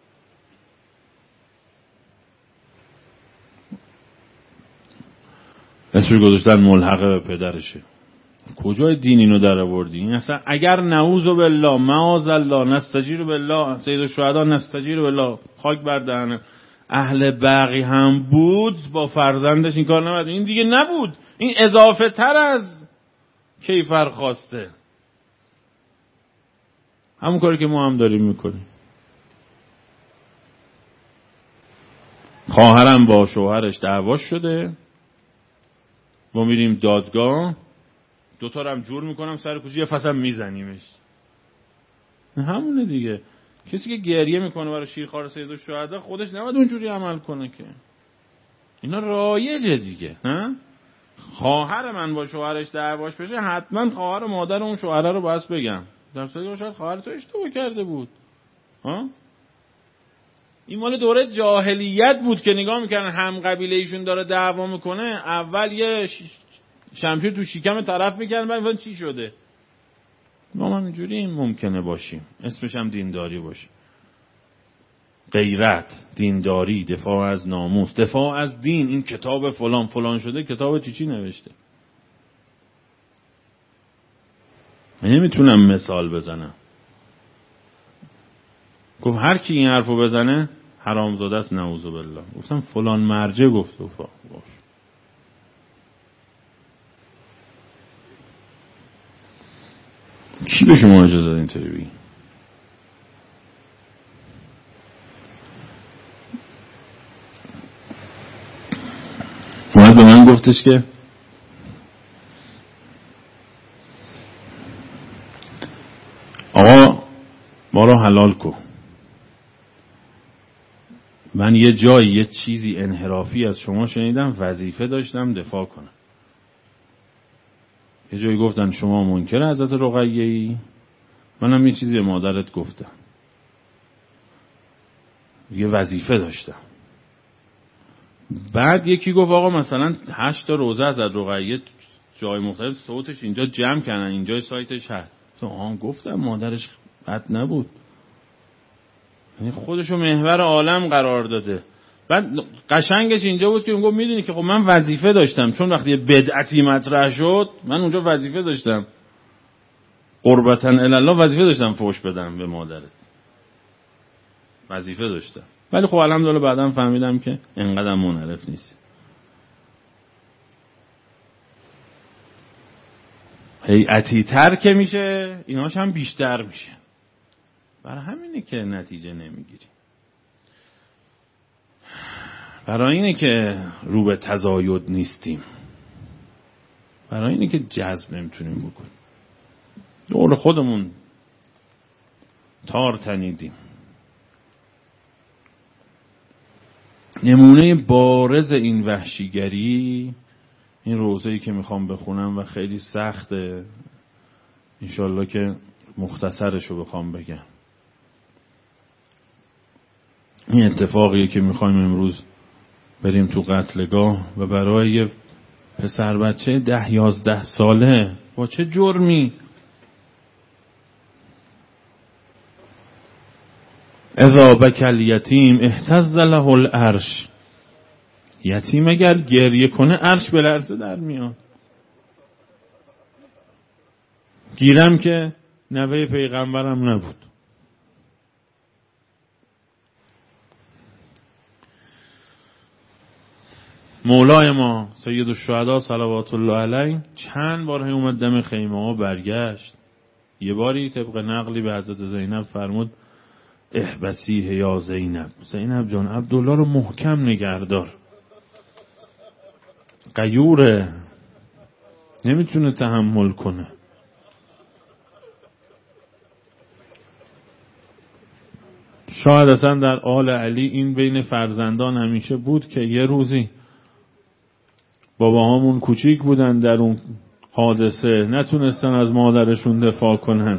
اسمش گذاشتن ملحق به پدرشه. کجای دین اینو در آوردی؟ این اصلا اگر نعوذ بالله معاذ الله نستجیر بالله سید الشهدا نستجیر بالله خاک بر دهن اهل بقی هم بود، با فرزندش این کار نبود. این دیگه نبود، این اضافه تر از کیفر خواسته. همون کاری که ما هم داریم میکنیم. خواهرم با شوهرش دعواش شده، ما میریم دادگاه، دوتا رو هم جور میکنم سر کوچه، یه فصل میزنیمش. همونه دیگه. کسی که گریه میکنه برای شیرخوار سید الشهدا خودش نباید اونجوری عمل کنه که. اینا رایجه دیگه. ها؟ خواهر من با شوهرش دعواش بشه، حتما خواهر مادر اون شوهره رو باید بگم، در صورتی که شاید خواهر تو اشتباه کرده بود. ها؟ این مال دوره جاهلیت بود که نگاه میکنن هم قبیله ایشون داره دعوا میکنه، اول یه شمشیر تو شکم طرف میکنن، بعد ببین چی شده. ما هم اینجوری ممکنه باشیم، اسمش هم دینداری باشه. غیرت، دینداری، دفاع از ناموس، دفاع از دین. این کتاب فلان فلان شده، کتاب چی چی نوشته. من نمیتونم مثال بزنم. گفت هر کی این حرفو بزنه حرامزاده است، نعوذ بالله. گفتم فلان مرجع گفت. باش کی به شما اجازه داد اینطوری بگی؟ اومد به من گفتش که آقا ما رو حلال کن. من یه جایی یه چیزی انحرافی از شما شنیدم، وظیفه داشتم دفاع کنم. یه جایی گفتن شما منکر حضرت رقیه‌ای، منم یه چیزی به مادرت گفتم، یه وظیفه داشتم. بعد یکی گفت آقا مثلا هشت تا روزه از رقیه جای مختلف صوتش اینجا جمع کردن، اینجا سایتش هست. آها گفتم مادرش بد نبود، یعنی خودشو محور عالم قرار داده. بعد قشنگش اینجا بود که اون گفت میدونی که خب من وظیفه داشتم، چون وقتی بدعتی مطرح شد من اونجا وظیفه داشتم، قربتا الله وظیفه داشتم فوش بدم به مادرت، وظیفه داشتم. ولی خب الحمدلله بعدم فهمیدم که اینقدر منحرف نیست. هیئتی تر که میشه ایناش هم بیشتر میشه. برای همینه که نتیجه نمیگیری، برای اینه که رو به تزاید نیستیم. برای اینه که جذب نمیتونیم بکنیم. دور خودمون تار تنیدیم. نمونه بارز این وحشیگری این روزه‌ای که میخوام بخونم و خیلی سخته، انشالله که مختصرشو بخوام بگم. این اتفاقیه که میخوایم امروز بریم تو قتلگاه و برای یه پسر بچه ده یازده ساله با چه جرمی اذا بکى الیتیم اهتز له العرش، یتیم اگر گریه کنه عرش به لرزه در میاد. گیرم که نوه پیغمبرم نبود. مولای ما سید الشهدا صلوات الله علیه چند بار اومد دم خیمه ها برگشت. یه باری طبق نقلی به حضرت زینب فرمود احبسیه یا زینب، زینب جان عبدالله رو محکم نگهدار، غیوره، نمیتونه تحمل کنه. شاید اصلا در آل علی این بین فرزندان همیشه بود که یه روزی باباهامون کوچیک بودن، در اون حادثه نتونستن از مادرشون دفاع کنن.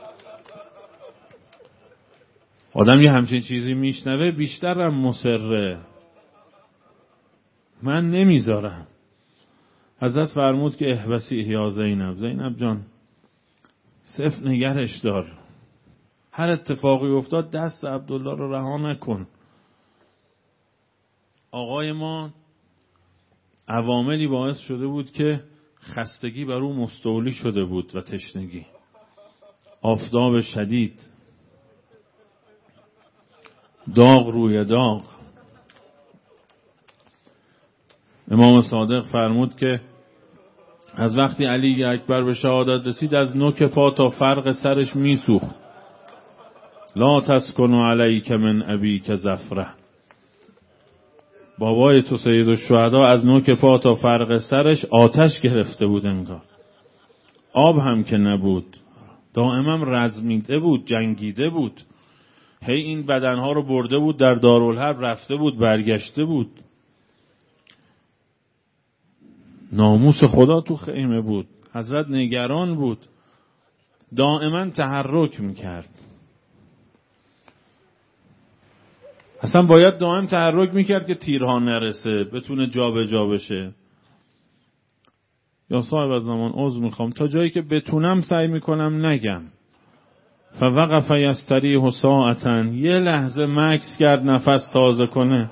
آدم یه همچین چیزی میشنوه بیشتر هم مصره، من نمیذارم. حضرت فرمود که احبسی یا زینب، زینب جان صفر نگرش دار، هر اتفاقی افتاد دست عبدالله رو رها نکن. آقای ما عواملی باعث شده بود که خستگی بر او مستولی شده بود و تشنگی، آفتاب شدید، داغ روی داغ. امام صادق فرمود که از وقتی علی اکبر به شهادت رسید از نوک پا تا فرق سرش میسوخت. لا تسکنوا علیک من ابیک زفره، بابای تو سید الشهدا از نوک پا تا فرق سرش آتش گرفته بود انگار، آب هم که نبود، دائما رزمیده بود، جنگیده بود، هی این بدنها رو برده بود در دارالحرب، رفته بود برگشته بود. ناموس خدا تو خیمه بود، حضرت نگران بود، دائما تحرک میکرد. اصلا باید دائم تحرک میکرد که تیرها نرسه، بتونه جا به جا بشه. یا صاحب از زمان عذر میخوام، تا جایی که بتونم سعی میکنم نگم. فوقف یستریح ساعتا، یه لحظه مکث کرد نفس تازه کنه.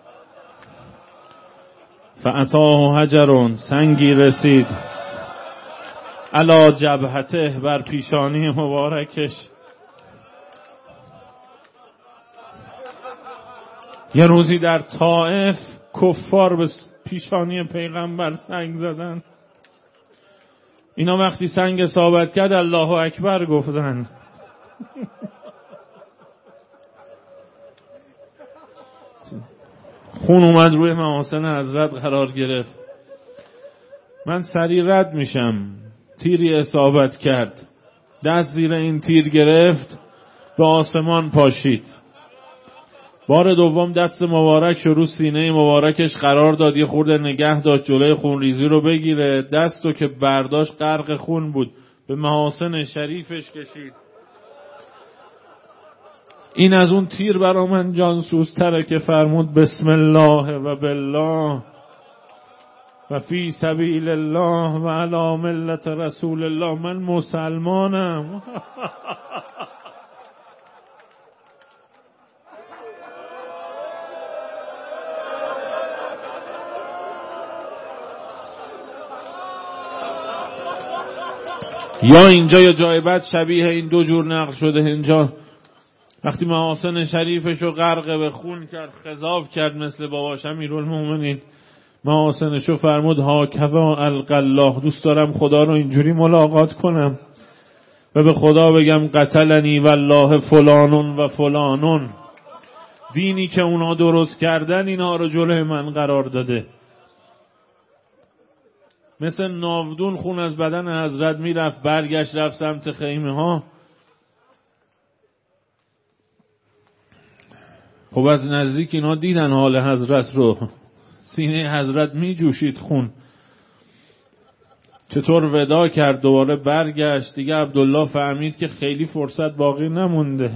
فاتاه حجر، سنگی رسید، علی جبهته، بر پیشانی مبارکش. یه روزی در طائف کفار به پیشانی پیغمبر سنگ زدن. اینا وقتی سنگ ثابت کرد الله اکبر گفتن. خون اومد روی محاسن حضرت قرار گرفت. من سریع رد میشم، تیری اصابت کرد، دست زیر این تیر گرفت، به آسمان پاشید. بار دوم دست مبارک شروع سینه مبارکش قرار داد، یه خورده نگه داشت جلوی خونریزی رو بگیره، دستو که برداشت غرق خون بود، به محاسن شریفش کشید. این از اون تیر برا من جانسوزتره که فرمود بسم الله و بالله و فی سبیل الله و علی ملت رسول الله، من مسلمانم. یا اینجا یا جای بعد شبیه این دو جور نقل شده. اینجا وقتی محاسن شریفشو غرق به خون کرد، خضاب کرد مثل باباش امیرالمومنین، محاسنشو فرمود هاکذا القی الله، دوست دارم خدا رو اینجوری ملاقات کنم و به خدا بگم قتلنی والله فلانون و فلانون، دینی که اونا درست کردن اینا رو جلوی من قرار داده. مثل ناودون خون از بدن حضرت میرفت، برگشت رفت سمت خیمه ها. خب از نزدیک اینا دیدن حال حضرت رو، سینه حضرت می جوشید خون. چطور ودا کرد، دوباره برگشت. دیگه عبدالله فهمید که خیلی فرصت باقی نمونده.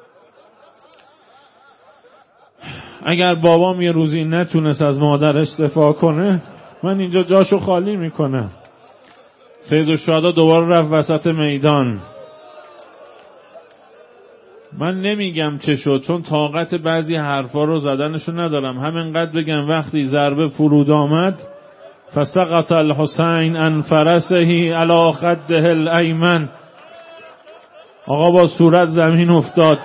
اگر بابام یه روزی نتونست از مادرش دفاع کنه، من اینجا جاشو خالی میکنم. سید الشهدا دوباره رفت وسط میدان. من نمیگم چه شد، چون طاقت بعضی حرفا رو زدنشو ندارم. همینقدر بگم وقتی ضربه فرود آمد، فسقط الحسین عن فرسه علی خده الایمن، آقا با صورت زمین افتاد.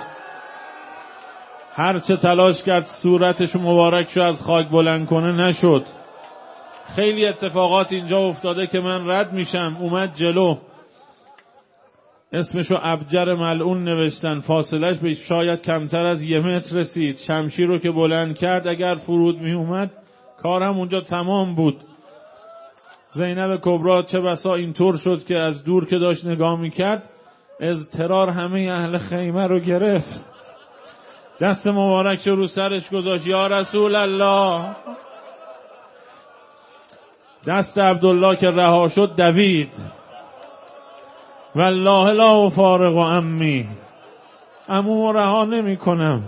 هر چه تلاش کرد صورتش مبارکشو از خاک بلند کنه نشد. خیلی اتفاقات اینجا افتاده که من رد میشم. اومد جلو، اسمشو ابجر ملعون نوشتن، فاصلش به شاید کمتر از یه متر رسید. شمشیر رو که بلند کرد اگر فرود می اومد کارم اونجا تمام بود. زینب کبرا چه بسا اینطور شد که از دور که داشت نگاه میکرد اضطرار همه اهل خیمه رو گرفت. دست مبارک رو سرش گذاشت، یا رسول الله. دست عبدالله که رها شد دوید، والله لا افارق عمی، عمو رها نمی کنم.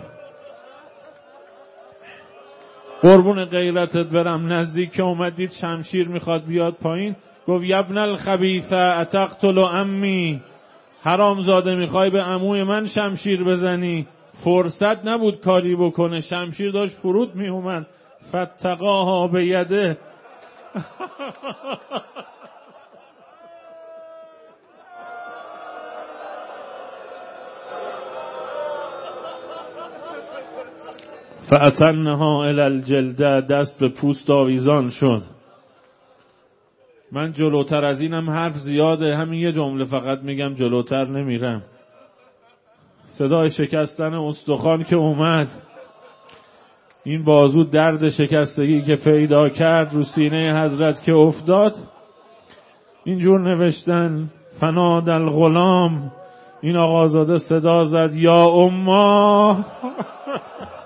قربون غیرتت برم. نزدیک که اومدید شمشیر میخواد بیاد پایین، گفت یبن الخبیثه اتقتل عمی، حرامزاده میخوای به عموی من شمشیر بزنی؟ فرصت نبود کاری بکنه، شمشیر داشت فرود میومد. فتقاها به یده. فأتنها الی الجلده، دست به پوست آویزان شد. من جلوتر از اینم حرف زیاده، همین یه جمله فقط میگم، جلوتر نمیرم. صدای شکستن استخوان که اومد، این بازو درد شکستگی که پیدا کرد رو سینه حضرت که افتاد، اینجور نوشتن فناد الغلام، این آقازاده صدا زد یا اما.